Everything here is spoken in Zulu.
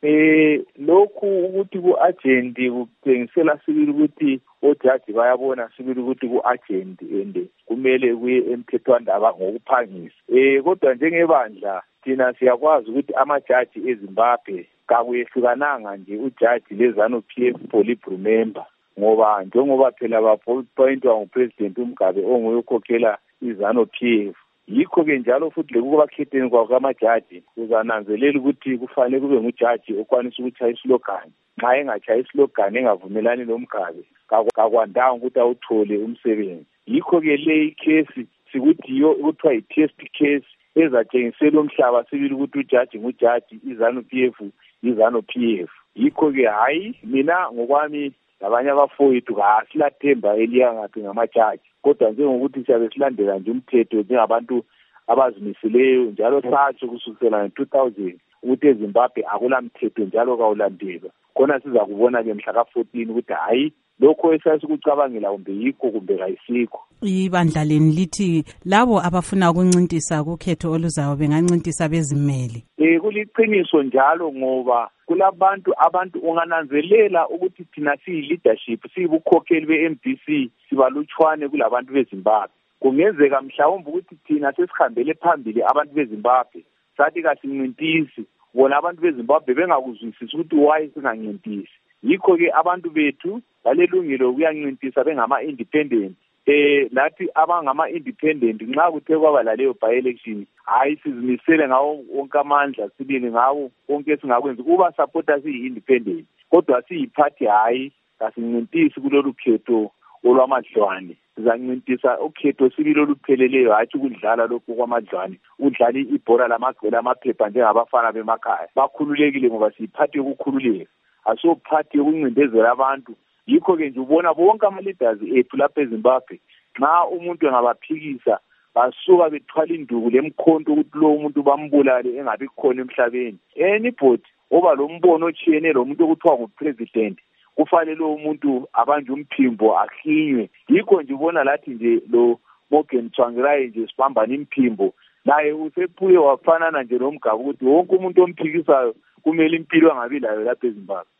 lokhu ukuthi ku-agent kuthengisela sibili ukuthi ojaji bayabona sibili ukuthi ku-agent and kumele kuye emthethwandaba ngokuphangisa. Kodwa njengebandla thina siyakwazi ukuthi amajaji eZimbabwe kakuyehlukananga nje ujaji leZANU-PF politburo member, ngoba njengoba phela bapointwa nguPresident uMgabe onguye ukhokhela iZANU-PF. Yikho-ke njalo futhi lekubakhetheni kwamajaji uzananzelela ukuthi kufanele kube ngujaji okwanisa ukutshaya islogan. Nxa engatshaya islogan engavumelani noMgabe kakwandanga ukuthi awuthole umsebenzi. Yikho-ke le ikhesi sikuthi yiyo kuthiwa yi-test case ezatshengisela umhlaba sibili ukuthi ujaji ngujaji, iZANU-PF iZANU-PF. Yikho-ke hayi mina ngokwami labanye abafowethu kasilathemba eliyangaphi ngamajaji, kodwa njengokuthi siyabe silandela nje umthetho njengabantu abazimiseleyo njalo satsho kusukela ngo-2000 ukuthi eZimbabwe akulamthetho njalo kawulandelwa. Khona siza kubona-ke mhla ka-14 ukuthi hayi lokho esasikucabangela kumbe yikho kumbe kayisikho. Ibandla leni lithi labo abafuna ukuncintisa kukhetho oluzayo bengancintisa bezimele. Kuliqiniso njalo ngoba abantu ungananzelela ukuthi thina siyi-leadership siyibukhokheli be-MDC sibalutshwane kulabantu beZimbabwe. Kungenzeka mhlawumbe ukuthi thina sesihambele phambili abantu beZimbabwe sathi kasincintisi, bona abantu beZimbabwe bengakuzwisisi ukuthi why singancintisi. Yikho-ke abantu bethu balelungelo ukuyancintisa bengama-independent. Nathi abangama-independent nxa kuthe kwaba laleyo by-election hayi sizimisele ngawo wonke amandla sibili ngawo konke esingakwenza kuba supporta siyi-independent, kodwa siyiphathi hayi kasincintisi kulolu khetho olwamadlwane. Sizancintisa ukhetho sibili olupheleleyo hatshi ukudlala lokhu kwamadlwane, udlala ibhola lamaphepha njengabafana bemakhaya. Bakhululekile ngoba siyiphathi yokukhululeka, asophathi yokuncindezela abantu. Yikho-ke nje ubona bonke ama-leaders ethu lapha eZimbabwe nxa umuntu engabaphikisa basuka bethwala induku lemkhonto ukuthi lo umuntu bambulale engabi khona emhlabeni. Anybody oba lo mbono otshiyene lo muntu okuthiwa ngupresident kufanele lo muntu abanje umphimbo ahlinywe. Yikho nje ubona lathi nje lo Morgan Tsvangirai nje sibambana imphimbo naye usephuye wafanana nje noMgabe ukuthi wonke umuntu omphikisayo kumele impilo angabi layo lapha eZimbabwe.